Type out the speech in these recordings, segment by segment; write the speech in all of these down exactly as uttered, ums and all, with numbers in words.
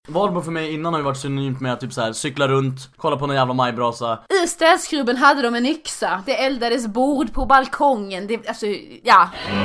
Valborg för mig innan har ju varit synonymt med att typ så här, cykla runt, kolla på någon jävla majbrasa. I städskrubben hade de en yxa. Det eldades bord på balkongen. Det, alltså, ja.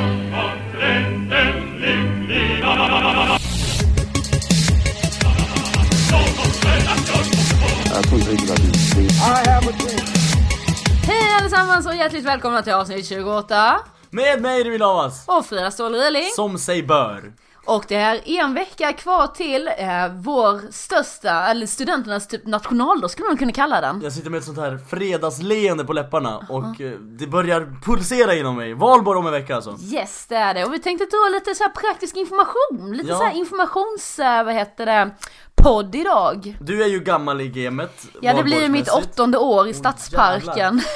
Hej allesammans och hjärtligt välkomna till avsnitt tjugoåtta. Med mig det vill avas. Och Frida Ståhl-Röling. Som sig bör. Och det är en vecka kvar till eh, vår största, eller studenternas typ nationaldag skulle man kunna kalla den. Jag sitter med ett sånt här fredagsleende på läpparna och uh-huh. det börjar pulsera inom mig. Valborg om en vecka alltså. Yes, det är det. Och vi tänkte ta lite så här praktisk information. Lite ja. så här informations, vad heter det, podd idag. Du är ju gammal i gamet. Ja, det blir mitt åttonde år i Stadsparken. Oh,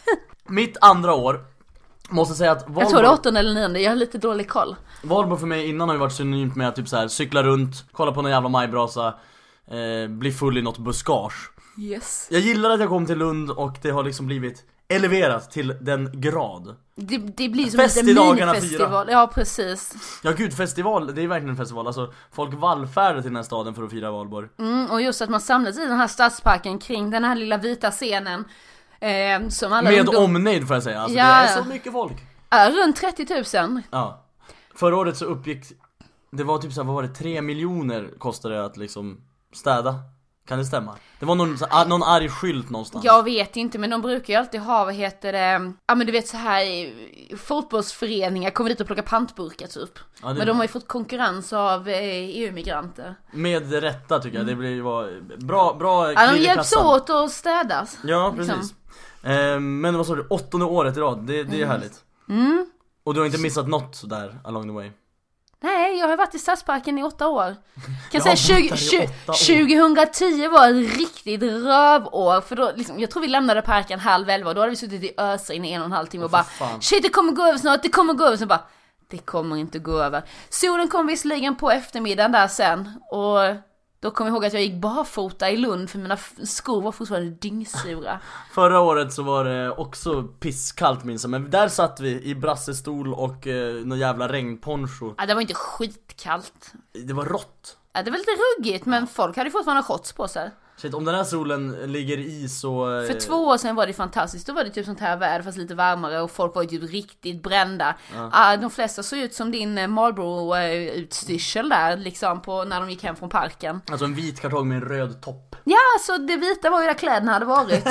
mitt andra år. Måste säga att Valborg... Jag tror det är åttonde eller nionde, jag har lite dålig koll. Valborg för mig innan har ju varit synonymt med att typ så här, cykla runt, kolla på någon jävla majbrasa, eh, bli full i något buskage. Yes. Jag gillar att jag kom till Lund och det har liksom blivit eleverat till den grad. Det, det blir som fest en minifestival. Ja, precis. Ja gud, festival, det är verkligen en festival. Alltså, folk vallfärdar till den här staden för att fira Valborg. Mm, och just att man samlas i den här Stadsparken kring den här lilla vita scenen. Eh, som alla med ungdom... omnejd får jag säga, alltså, ja. det är så mycket folk. Äh, runt trettio tusen. Ja. Förra året så uppgick, det var typ så här, vad var det, tre miljoner kostade det att liksom städa. Kan det stämma? Det var någon, någon arg skylt någonstans. Jag vet inte, men de brukar ju alltid ha, vad heter det, ja men du vet så här, fotbollsföreningar kommer dit och plockar pantburkar typ. Ja, men de har ju fått konkurrens av E U-migranter. Med rätta tycker jag, det blir ju bra, bra. Ja, de hjälps åt att städas. Ja, precis liksom. eh, Men vad sa du, åttonde året i rad, det, det är mm. härligt. Mm. Och du har inte missat något där along the way? Nej, jag har varit i Stadsparken i åtta år. Kan säga tjugo, tjugo, tjugohundratio var ett riktigt rövår. För då, liksom, jag tror vi lämnade parken halv elva. Då hade vi suttit i ösar in i en och en halv timme och bara shit, det kommer gå över snart, det kommer gå över. Så bara, det kommer inte gå över. Solen kom visserligen på eftermiddagen där sen. Och då kom jag ihåg att jag gick barfota i Lund för mina skor var fortfarande dyngsura. Förra året så var det också pisskallt minns jag. Men där satt vi i brassestol och eh, någon jävla regnponcho. Ja, det var inte skitkallt. Det var rått. Ja, det var lite ruggigt, men folk hade fortfarande shorts på sig. Shit, om den här solen ligger i så... För två år sedan var det fantastiskt. Då var det typ sånt här väder fast lite varmare och folk var ju typ riktigt brända. Ja. Ah, de flesta såg ut som din Marlboro-utstyrsel där liksom på, när de gick hem från parken. Alltså en vit kartong med en röd topp. Ja, så det vita var ju där kläderna hade varit.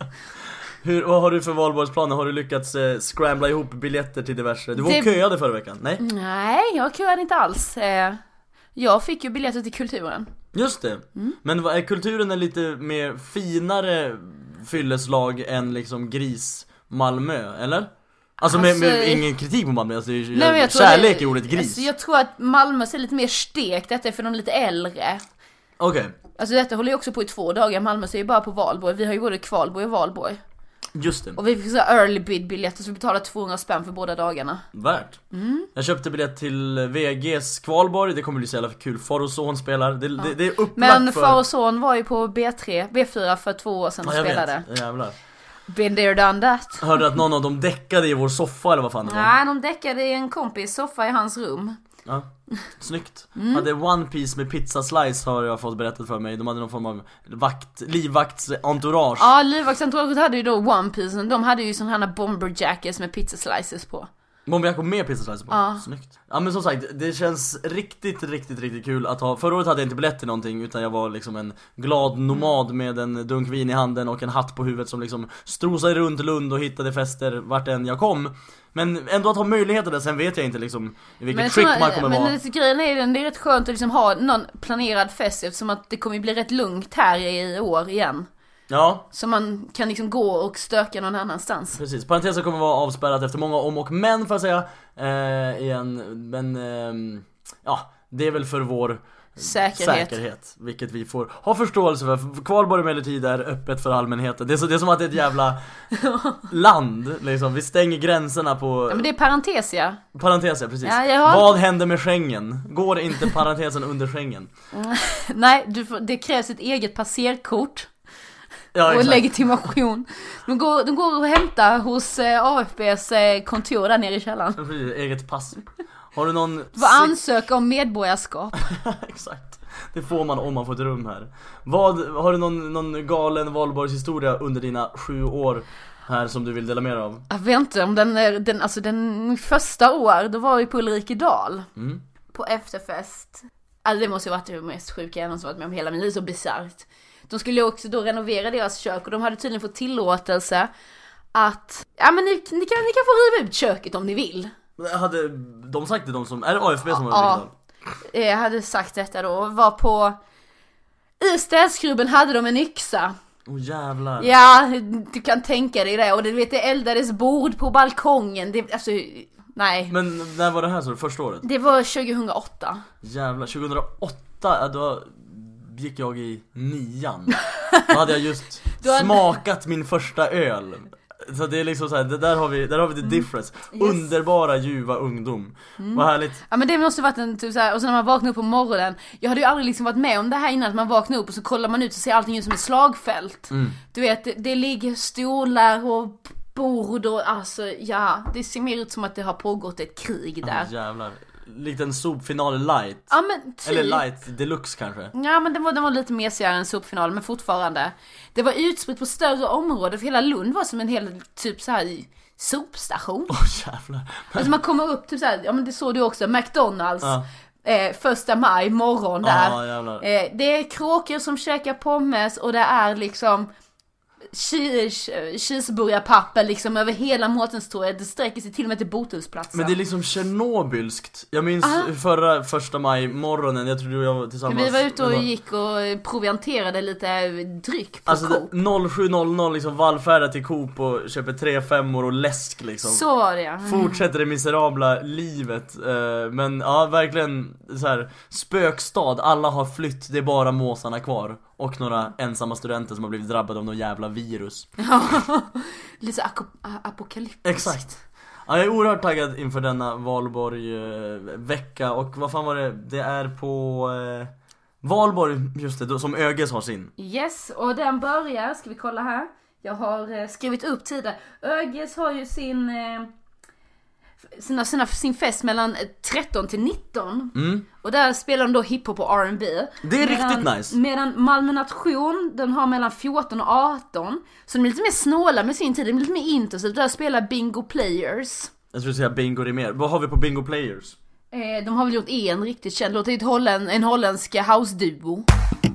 Hur, vad har du för valborgsplaner? Har du lyckats eh, scrambla ihop biljetter till diverse? Du var det... köade förra veckan, nej? Nej, jag köade inte alls. Eh, jag fick ju biljetter till Kulturen. Just det. Mm. Men är Kulturen en lite mer finare fylleslag än liksom Gris Malmö, eller? Alltså, alltså med, med ingen kritik på Malmö, alltså, nej, jag, jag kärlek det, i ordet gris. Alltså, jag tror att Malmö ser lite mer stekt, detta är för de lite äldre. Okej. Okay. Alltså detta håller ju också på i två dagar, Malmö ser ju bara på Valborg. Vi har ju både Kvalborg och Valborg. Just det. Och vi fick så early bid biljetter så vi betalade tvåhundra spänn för båda dagarna. Värt. Mm. Jag köpte biljett till V G:s Kvalborg. Det kommer bli så jävla kul. Far och son spelar. Det, ja. det, det är upplagt. Men för... far och son var ju på B tre, B fyra för två år sedan och ja, spelade. Vet. Jävlar. Been there, done that. Hörde att någon av dem däckade i vår soffa eller vad fan det var? Nej, de däckade i en kompis soffa i hans rum. Ja, snyggt. Mm. Hade One Piece med pizza slice har jag fått berättat för mig. De hade någon form av vakt, livvaktsentourage. Ja, livvaktsentourage hade ju då One Piece. De hade ju sådana här bomber jackets med pizza slices på. Bomberjackor med pizza slices på? Ja. Snyggt. Ja, men som sagt, det känns riktigt, riktigt, riktigt kul att ha. Förra året hade jag inte biljett till någonting, utan jag var liksom en glad nomad med en dunk vin i handen och en hatt på huvudet som liksom strosade runt Lund och hittade fester vart än jag kom. Men ändå att ha möjligheter där, sen vet jag inte liksom i vilket skick man kommer men vara. Men grejen är den, det är rätt skönt att liksom ha någon planerad fest eftersom att det kommer bli rätt lugnt här i år igen. Ja. Så man kan liksom gå och stöka någon annanstans. Precis, parentesen kommer vara avspärrat efter många om och men får jag säga eh, igen. Men eh, ja, det är väl för vår säkerhet. säkerhet vilket vi får ha förståelse för. Kvalborg emellertid är öppet för allmänheten. Det är, så, det är som att det är ett jävla land liksom. Vi stänger gränserna på... Ja, men det är parentesia. Parentesia, precis. Ja, har... Vad händer med Schengen? Går inte parentesen under Schengen? Nej, du får, det krävs ett eget passerkort. Ja, och legitimation. De går, de går och hämtar hos eh, A F B:s eh, kontor där nere i källaren. Eget pass. Har du någon... Vad ansöka om medborgarskap. Exakt. Det får man om man får ett rum här. Vad, har du någon, någon galen valborgshistoria under dina sju år här som du vill dela med av? Jag vet inte om den, är, den, alltså den första år, då var vi på Ulrikedal. Mm. På efterfest. Alltså det måste ju varit det mest sjuka jag någonsin varit med om hela min liv, så bisarrt. De skulle ju också då renovera deras kök och de hade tydligen fått tillåtelse att, ja men ni, ni, kan, ni kan få riva ut köket om ni vill. Hade de sagt det, de som, är det A F B som var Ja, jag hade sagt detta då. Var på, i städskrubben hade de en yxa. Åh oh, jävlar. Ja, du kan tänka dig det. Och du vet, det eldades bord på balkongen. Det, alltså, nej. Men när var det här så, första året? Det var tjugohundraåtta. Jävlar, tjugohundraåtta, då gick jag i nian. Då hade jag just hade... smakat min första öl. Så det är liksom så här, det där har vi, där har vi the difference. Mm. Yes. Underbara, ljuva ungdom. Mm. Vad härligt. Ja men det måste varit en typ så här, och så när man vaknar upp på morgonen. Jag hade ju aldrig liksom varit med om det här innan, att man vaknar upp och så kollar man ut och ser allting ut som ett slagfält. Mm. Du vet, det, det ligger stolar och bord och alltså, ja, det ser mer ut som att det har pågått ett krig där. Oh, jävlar. Likt en sopfinal light. Ja, men typ. Eller light deluxe kanske. Ja men den var, den var lite mesigare än sopfinal, men fortfarande. Det var utspritt på större områden, för hela Lund var som en hel typ så här sopstation. Åh oh, jävlar. Alltså man kommer upp typ så här, ja men det såg du också, McDonalds. Ja. Eh, första maj morgon där. Ah, eh, det är kråkor som käkar pommes och det är liksom cheeseburgarpapper liksom över hela Mårtenstorget. Det sträcker sig till och med till Botusplatsen. Men det är liksom tjernobylskt. Jag minns Aha. förra första maj morgonen, jag tror du och jag var tillsammans. Vi var ute och gick och provianterade lite dryck på alltså Coop. noll sju noll noll liksom vallfärda till Coop och köper tre femmor och läsk liksom. Så var det, ja. Fortsätter det miserabla livet. Men ja, verkligen så här spökstad. Alla har flytt, det är bara måsarna kvar. Och några ensamma studenter som har blivit drabbade av någon jävla virus. Ja, lite ap- apokalyptiskt. Exakt. Ja, jag är oerhört taggad inför denna Valborg-vecka. Och vad fan var det? Det är på eh, Valborg, just det, som Öges har sin. Yes, och den börjar, ska vi kolla här. Jag har eh, skrivit upp tiden. Öges har ju sin... Eh, Sina, sina, sin fest mellan tretton till nitton. Mm. Och där spelar de då hiphop och R and B. Det är medan, riktigt nice. Medan Malmö Nation, den har mellan fjorton och arton. Så de är lite mer snåla med sin tid. De är lite mer intensivt. Där spelar Bingo Players. Jag skulle säga Bingo är mer. Vad har vi på Bingo Players? Eh, de har väl gjort en riktigt känd låt. Det är ett holländ, en holländska house-duo.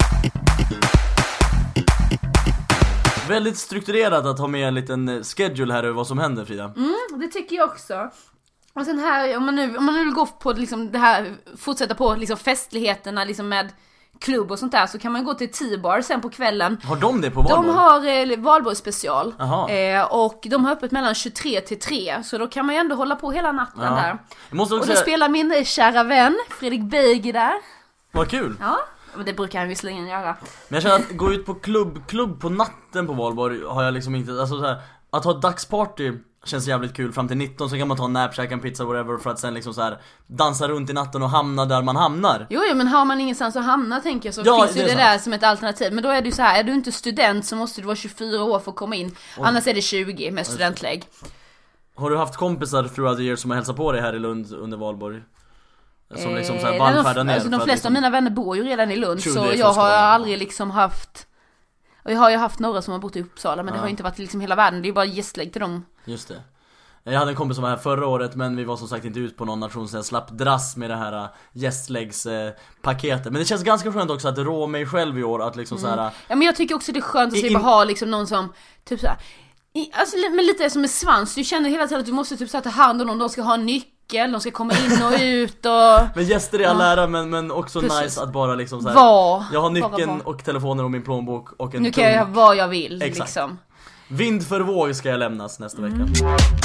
Väldigt strukturerat att ha med en liten schedule här över vad som händer, Frida. Mm, det tycker jag också. Och sen här, om man nu, om man nu vill gå på liksom det här, fortsätta på liksom festligheterna liksom med klubb och sånt där, så kan man gå till T-bar sen på kvällen. Har de det på Valborg? De har eh, Valborg special. Eh, och de har öppet mellan tjugotre till tre, så då kan man ju ändå hålla på hela natten ja. där. Jag måste också och då säga... spelar min kära vän Fredrik Beiger där. Vad kul. Ja. Men det brukar han visserligen göra. Men jag känner att gå ut på klubb, klubb på natten på Valborg har jag liksom inte, alltså så här, att ha ett dagsparty känns jävligt kul fram till nitton, så kan man ta en nap, käka en pizza, whatever, för att sen liksom så här dansa runt i natten och hamna där man hamnar. Jo, jo men har man ingenstans att hamna, tänker jag, så ja, finns det ju det sant. där som ett alternativ. Men då är det ju så här, är du inte student så måste du vara tjugofyra år för att komma in. Oj. Annars är det tjugo med studentlägg. Har du haft kompisar throughout the year som har hälsat på dig här i Lund under Valborg? Som liksom så här vallfärdar ner. Alltså de flesta liksom... av mina vänner bor ju redan i Lund. True, så jag har aldrig liksom haft... Och jag har ju haft några som har bott i Uppsala, men ja. det har inte varit liksom hela världen. Det är ju bara gästlägg till dem. Just det. Jag hade en kompis som var här förra året, men vi var som sagt inte ut på någon nation, så jag slapp dras med det här gästläggspaketet. Men det känns ganska skönt också att rå mig själv i år, att liksom mm. så här. Ja, men jag tycker också det är skönt att slippa in... ha liksom någon som typ så här, i, alltså men lite som en svans. Du känner hela tiden att du måste typ så här, ta hand om någon, de ska ha en nyckel, de ska komma in och ut och... Men gäster är all ja. ära, men, men också Precis. nice att bara liksom så här. Var. Jag har nyckeln och telefonen och min plånbok och en Nu kan jag göra vad jag vill. Exakt. Liksom. Vind för våg ska jag lämnas nästa mm. vecka.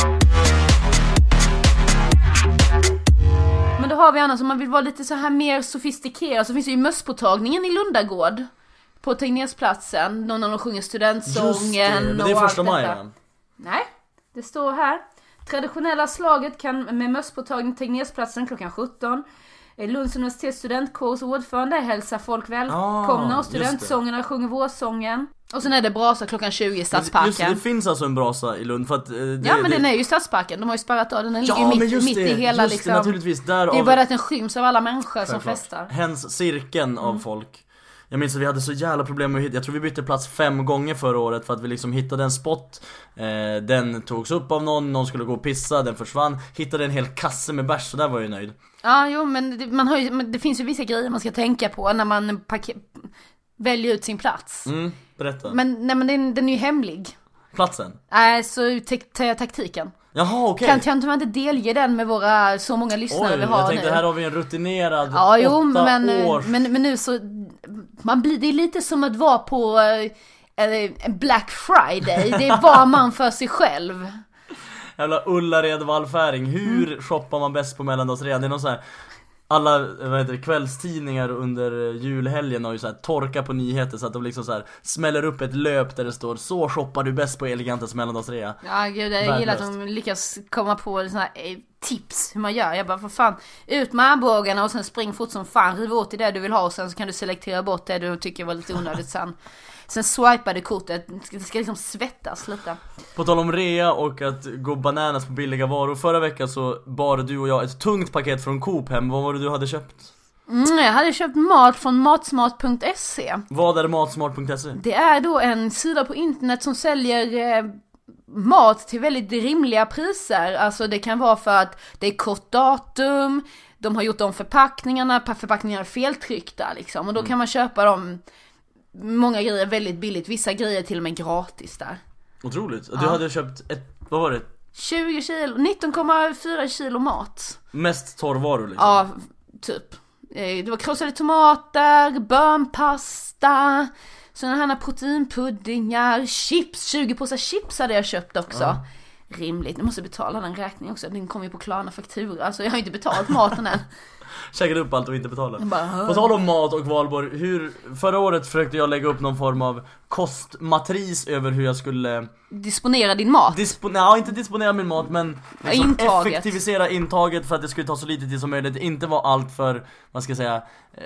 Men då har vi annars, om man vill vara lite så här mer sofistikerad, så finns det ju mösspåtagningen i Lundagård på Tegnérsplatsen, någon av de sjunger studentsången. Men det är första maj, va? Nej, det står här. Traditionella slaget kan med mösspåtagning Tegnérsplatsen klockan sjutton. Lunds universitets studentkårs ordförande hälsar folk välkomna ah, och studentsångerna sjunger vårsången. Och sen är det brasa klockan tjugo i Stadsparken. Just det, det finns alltså en brasa i Lund för att, eh, det, ja men det... den är ju i Stadsparken, de har ju spärrat av den, den ja, ligger mitt, just mitt det, i hela just liksom. Det, naturligtvis, där det är av... bara att den skyms av alla människor Självklart. Som festar. Hens cirkeln av mm. folk. Jag minns att vi hade så jävla problem med att hitta. Jag tror vi bytte plats fem gånger förra året för att vi liksom hittade en spot. eh, Den togs upp av någon, någon skulle gå och pissa, den försvann. Hittade en hel kasse med bärs, så där var jag nöjd. Ja, jo, men det, man har ju, men det finns ju vissa grejer man ska tänka på när man paket, väljer ut sin plats. Mm, berätta. Men, nej, men den, den är ju hemlig. Platsen? Nej, äh, så te- taktiken. Jaha, okej. Okay. Kan, kan man inte delge den med våra så många lyssnare Oj, vi har jag tänkte nu? Här har vi en rutinerad ja, jo, åtta men, års... men, men nu så man blir, det är lite som att vara på äh, Black Friday. Det är var man för sig själv. Jävla Ullared vallfäring. Hur mm. shoppar man bäst på mellandagsrean? Det är någon så här... Alla vad heter det, kvällstidningar under julhelgen har ju så här torka på nyheter så att de liksom så här smäller upp ett löp där det står så shoppar du bäst på Elegantes mellandagsrea. Ja gud, jag gillar att de lyckas komma på såna här eh, tips hur man gör. Jag bara för fan, ut med armbågarna och sen spring fort som fan, riv åt i det du vill ha och sen så kan du selektera bort det du tycker var lite onödigt sen. Sen swipade kortet, det ska liksom svettas lite. På tal om rea och att gå bananas på billiga varor. Förra veckan så bar du och jag ett tungt paket från Coop hem. Vad var det du hade köpt? Mm, jag hade köpt mat från matsmart punkt se. Vad är matsmart punkt se? Det är då en sida på internet som säljer eh, mat till väldigt rimliga priser. Alltså det kan vara för att det är kort datum, de har gjort om förpackningarna, förpackningarna är feltryckta liksom. Och då mm. kan man köpa dem, många grejer väldigt billigt, vissa grejer till och med gratis där. Otroligt, du ja. hade köpt ett, vad var det? tjugo kilo, nitton komma fyra kilo mat. Mest torrvaror liksom? Ja, typ. Det var krossade tomater, bönpasta, sådana här proteinpuddingar, chips, tjugo påsar chips hade jag köpt också. Ja. Rimligt, jag måste betala den räkningen också. Den kommer ju på Klarna faktura, alltså jag har inte betalt maten än. Käkade upp allt och inte betalade. Bara, på tal om mat och valborg, hur, förra året försökte jag lägga upp någon form av kostmatris över hur jag skulle disponera din mat. Dispo- nej, inte disponera min mat, men liksom intaget. effektivisera intaget för att det skulle ta så lite tid som möjligt. Inte vara allt för, vad ska jag säga,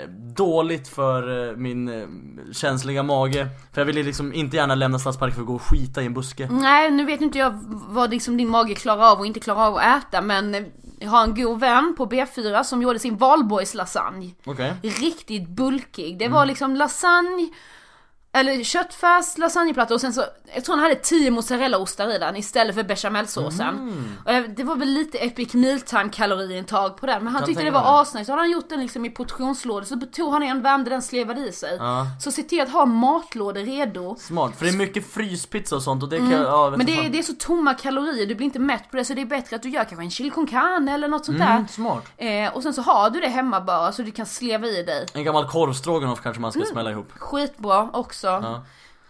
dåligt för min känsliga mage. För jag ville liksom inte gärna lämna Stadsparken för att gå och skita i en buske. Nej, nu vet inte jag vad liksom din mage klarar av och inte klarar av att äta, men jag har en god vän på B fyra som gjorde sin valborgs lasagne. Okay. Riktigt bulkig. Det var mm. liksom lasagne, eller köttfärs, lasagneplatta och sen så, jag tror han hade tio mozzarellaostar i den istället för bechamelsåsen. Mm. Och jag, det var väl lite epic mealtime kaloriintag på den, men han kan tyckte det var asnice. Så hade han gjort den liksom i portionslådor, så tog han en, värmde den, slevade i sig. Ja. Så se till att ha matlådor redo. Smart, för det är mycket fryspizza och sånt och det kan, mm. ja, men det är, det är så tomma kalorier, du blir inte mätt på det, så det är bättre att du gör kanske en chili con carne eller något sånt mm, där. Smart. Eh, och sen så har du det hemma bara, så du kan sleva i dig. En gammal korvstroganoff kanske man ska mm. smälla ihop. Skitbra också. Ja.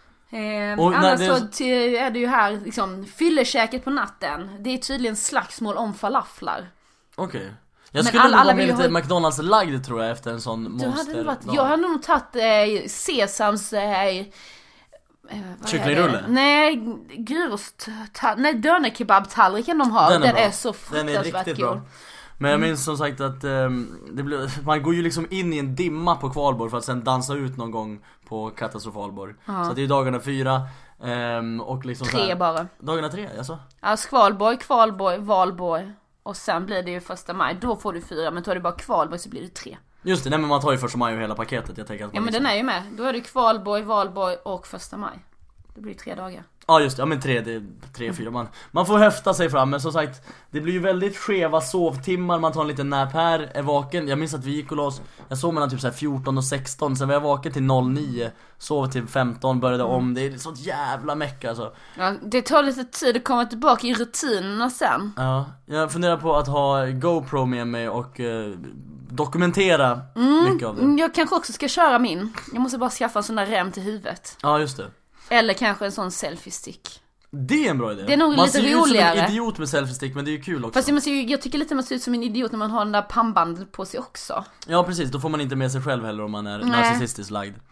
Eh, annars det... så till, är det ju här liksom fyllekäket på natten. Det är tydligen slagsmål om falaflar. Okej. Okay. Jag skulle alla, alla vara lite ha... McDonalds lagd tror jag efter en sån monster. Varit... Jag hade nog tagit eh, sesams eh, kycklingrulle? Nej, gyrost nej, dönerkebab-tallriken de har. Den är, den är så fruktansvärt god. Men jag minns som sagt att um, det blev, man går ju liksom in i en dimma på Kvalborg för att sen dansa ut någon gång på Katastrofalborg. Ja. Så det är ju dagarna fyra um, och liksom tre här, bara. Dagarna tre, alltså? Ja, Skvalborg, Kvalborg, Valborg och sen blir det ju första maj. Då får du fyra, men tar du bara Kvalborg så blir det tre. Just det, nej men man tar ju första maj och hela paketet. Jag tänker att ja, men liksom... den är ju med. Då är det Kvalborg, Valborg och första maj. Det blir tre dagar. Ja just det, ja men tre, det är tre, fyra man. Man får höfta sig fram, men som sagt det blir ju väldigt skeva sovtimmar. Man tar en liten nap här, är vaken. Jag minns att vi gick och lås, jag sov mellan typ så här fjorton och sexton. Sen var jag vaken till noll nio, sov till femton, började mm. om. Det är sånt jävla meck alltså. Ja, det tar lite tid att komma tillbaka i rutinerna sen. Ja, jag funderar på att ha GoPro med mig och eh, dokumentera mm, mycket av det. Jag kanske också ska köra min. Jag måste bara skaffa en sån där rem till huvudet. Ja just det. Eller kanske en sån selfie-stick. Det är en bra idé. Det är nog man lite ser roligare. ut som en idiot med selfie-stick, men det är ju kul också. Fast jag, ser ju, jag tycker lite man ser ut som en idiot när man har den där pannbandet på sig också. Ja precis, då får man inte med sig själv heller om man är narcissistiskt lagd.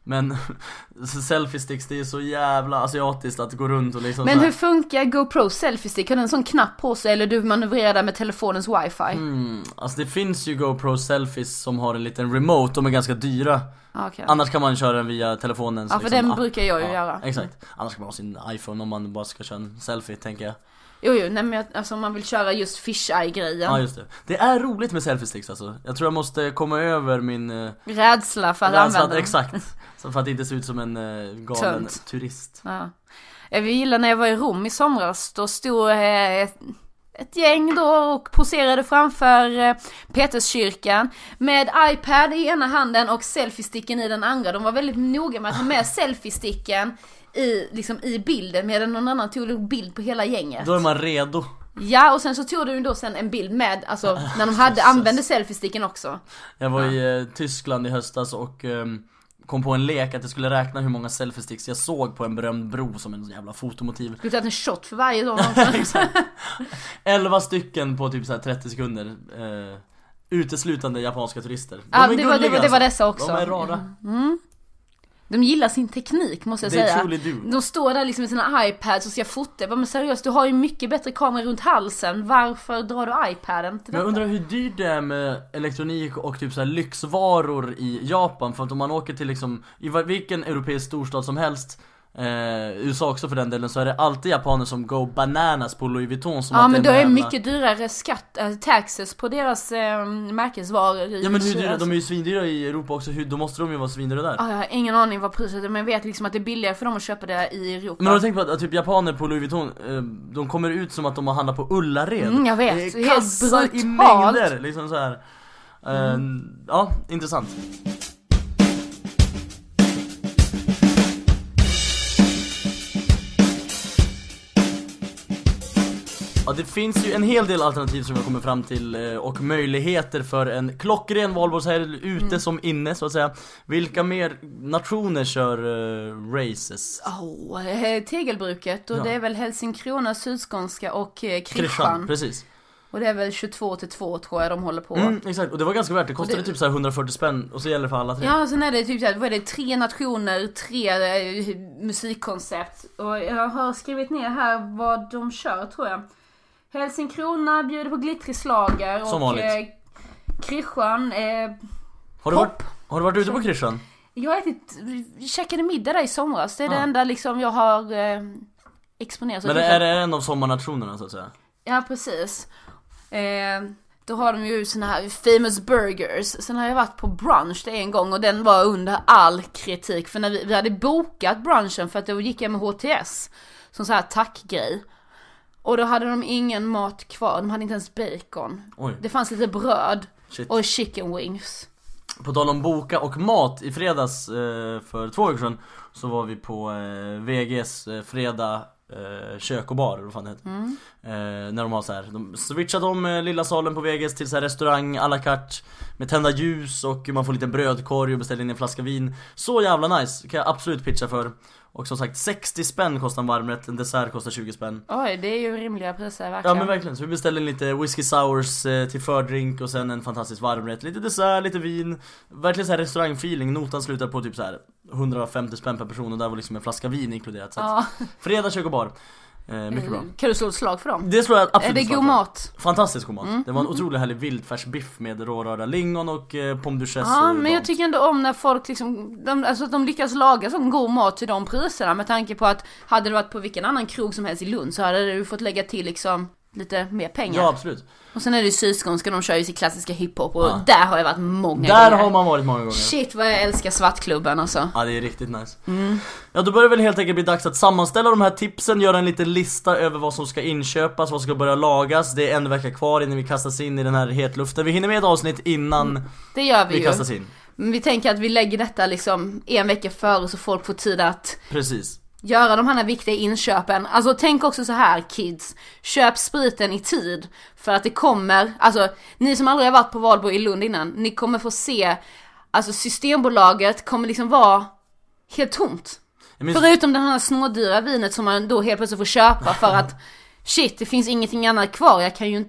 Men selfie sticks, det är så jävla asiatiskt att gå runt och liksom. Men så här. hur funkar GoPro selfie stick? Har den en sån knapp på sig eller du manövrerar där med telefonens wifi? Mm, alltså det finns ju GoPro selfies som har en liten remote, de är ganska dyra. Okay. Annars kan man köra den via telefonen. Ja, för liksom, den ah, brukar jag ju ja, göra. Exakt. Annars kan man ha sin iPhone om man bara ska köra en selfie, tänker jag. Jo, jo, nej men alltså om man vill köra just fisheye-grejen. Ja, just det. Det är roligt med selfie sticks alltså. Jag tror jag måste komma över min uh, rädsla för att rädsla, använda den. Exakt. Så för att inte se ut som en uh, galen Tönt. turist. Ja. Jag gillar när jag var i Rom i somras. Då stod eh, ett, ett gäng då och poserade framför eh, Peterskyrkan med iPad i ena handen och selfie-sticken i den andra. De var väldigt noga med att ha med selfie-sticken i, liksom, i bilden, medan någon annan tog en bild på hela gänget. Då är man redo. Ja, och sen så tog du då sen en bild med, alltså när de hade använde selfie-sticken också. Jag var ja. i eh, Tyskland i höstas och um, kom på en lek att jag skulle räkna hur många selfie-sticks jag såg på en berömd bro som en jävla fotomotiv. Du tagit en shot för varje dag. elva stycken på typ så här trettio sekunder. Eh, uteslutande japanska turister. De ja, det var, det, var, det var dessa också. De är rara. Mm. De gillar sin teknik, måste jag They säga. truly do. De står där liksom med sina iPads och ska fota. Men seriöst, du har ju mycket bättre kamera runt halsen. Varför drar du iPaden till detta? Jag undrar hur dyrt det är med elektronik och typ så här lyxvaror i Japan. För att om man åker till liksom, i vilken europeisk storstad som helst, eh, U S A också för den delen, så är det alltid japaner som go bananas på Louis Vuitton som. Ja, men det är jävla... mycket dyrare skatt, äh, taxes på deras äh, märkesvaror i Ja, men hur dyra, de är ju svindyra i Europa också, hur, då måste de ju vara svindyra där. Ja, jag har ingen aning vad priset är, men jag vet liksom att det är billigare för dem att köpa det i Europa. Men har du tänkt på att, att typ japaner på Louis Vuitton, eh, de kommer ut som att de har handlat på Ullared. Mm, jag vet, det är helt kassar i mängder, liksom så här. Eh, mm. Ja, intressant. Ja, det finns ju en hel del alternativ som jag kommer fram till och möjligheter för en klockren valborgshelg ute mm. som inne, så att säga. Vilka mer nationer kör uh, races? Oh, Tegelbruket, och ja. Det är väl Helsingkrona, Sydskånska och eh, Kristian. Precis. Och det är väl tjugotvå till två tror jag de håller på. Mm, exakt, och det var ganska värt. Det kostade det... typ så här hundrafyrtio spänn och så gäller det för alla tre. Ja, sen är det typ så här, vad är det, tre nationer, tre eh, musikkoncept. Och jag har skrivit ner här vad de kör, tror jag. Helsingkrona bjuder på glittrig slager och vanligt. eh, Kristian eh, har, du varit, har du varit ute på Kristian? Jag har ätit, käkade middag där i somras. Det är ah. det enda liksom jag har eh, exponerat. Men det är det en av sommarnationerna så att säga? Ja, precis. Eh, då har de ju såna här famous burgers. Sen har jag varit på brunch det en gång och den var under all kritik. För när vi, vi hade bokat brunchen för att då gick jag med H T S som så här tackgrej. Och då hade de ingen mat kvar. De hade inte ens bacon. Oj. Det fanns lite bröd. Shit. Och chicken wings. På tal om boka och mat, i fredags eh, för två veckor sedan så var vi på eh, V G:s eh, fredag eh, kök och bar, vad fan det heter. Mm. Eh, när de har så här, de switchade om eh, lilla salen på V G:s till så här restaurang à la carte med tända ljus och man får lite brödkorg och beställer in en flaska vin. Så jävla nice, kan jag absolut pitcha för. Och som sagt, sextio spänn kostar en varmrätt, en dessert kostar tjugo spänn. Oj, det är ju rimliga priser, verkligen. Ja, men verkligen. Så vi beställde lite whisky sours eh, till fördrink och sen en fantastisk varmrätt. Lite dessert, lite vin. Verkligen så här restaurangfeeling. Notan slutar på typ så här hundrafemtio spänn per person och där var liksom en flaska vin inkluderat. Så ja. Fredag, kök och bar. Eh, mycket bra. Kan du slå ett slag för dem? Det slår jag absolut. Är det god mat? Fantastisk god mat. Mm. Det var en otroligt härlig vildfärs biff med rårörda lingon och eh, pommes duchesse. Ja, och men jag tycker ändå om när folk liksom, de, alltså att de lyckas laga sån god mat till de priserna. Med tanke på att hade det varit på vilken annan krog som helst i Lund så hade du fått lägga till liksom lite mer pengar. Ja, absolut. Och sen är det ju Sydskånska, de kör ju sin klassiska hiphop och ja. Där har jag varit många Där gånger. har man varit många gånger. Shit vad jag älskar Svartklubben alltså. Ja, det är riktigt nice. Mm. Ja, då börjar det väl helt enkelt bli dags att sammanställa de här tipsen, göra en liten lista över vad som ska inköpas, vad som ska börja lagas. Det är en vecka kvar innan vi kastas in i den här hetluften. Vi hinner med ett avsnitt innan mm. det gör vi, vi ju. kastas in. Men vi tänker att vi lägger detta liksom en vecka före så folk får tid att Precis. göra de här viktiga inköpen. Alltså tänk också så här, kids. Köp spriten i tid. För att det kommer, alltså ni som aldrig har varit på Valborg i Lund innan, ni kommer få se, alltså Systembolaget kommer liksom vara helt tomt. Minns... Förutom det här smådyra vinet som man då helt plötsligt får köpa för att shit, det finns ingenting annat kvar. Jag kan ju inte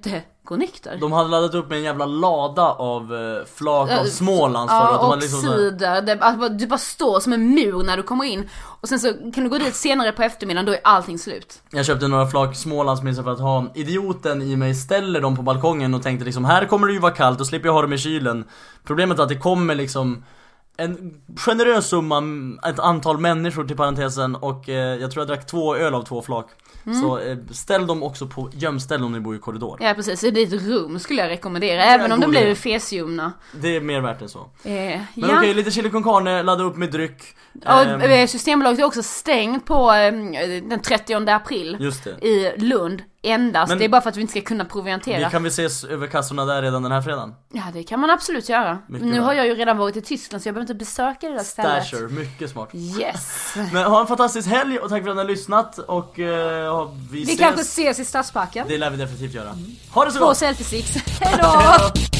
gå nykter. De hade laddat upp med en jävla lada av eh, flak av Smålands ja, för att de och hade liksom cider. Det, alltså, du bara står som en mur när du kommer in. Och sen så kan du gå dit senare på eftermiddagen, då är allting slut. Jag köpte några flak Smålands minns jag för att ha idioten i mig ställer dem på balkongen och tänkte liksom, här kommer det ju vara kallt och slipper jag ha dem i kylen. Problemet är att det kommer liksom en generös summa, ett antal människor till parentesen, och eh, jag tror jag drack två öl av två flak. Mm. Så eh, ställ dem också på gömställ om ni bor i korridor. Ja precis, det är ett rum skulle jag rekommendera, även om det blir fesiumna. Det är mer värt än så. eh, Men ja. okej, okay, lite chili con carne, ladda upp med dryck. Ja, ehm. Systembolaget är också stängt på eh, den trettionde april. Just det. I Lund endast. Men det är bara för att vi inte ska kunna proviantera. Vi kan vi ses över kassorna där redan den här fredagen? Ja, det kan man absolut göra. Mycket nu bra. Har jag ju redan varit i Tyskland så jag behöver inte besöka det där stället. Stasher, mycket smart. Yes. Men ha en fantastisk helg och tack för att ni har lyssnat. Och uh, vi, vi ses. kanske ses i Stadsparken. Det lär vi definitivt göra. Ha det så Två gott. selfiesticks. Hej då.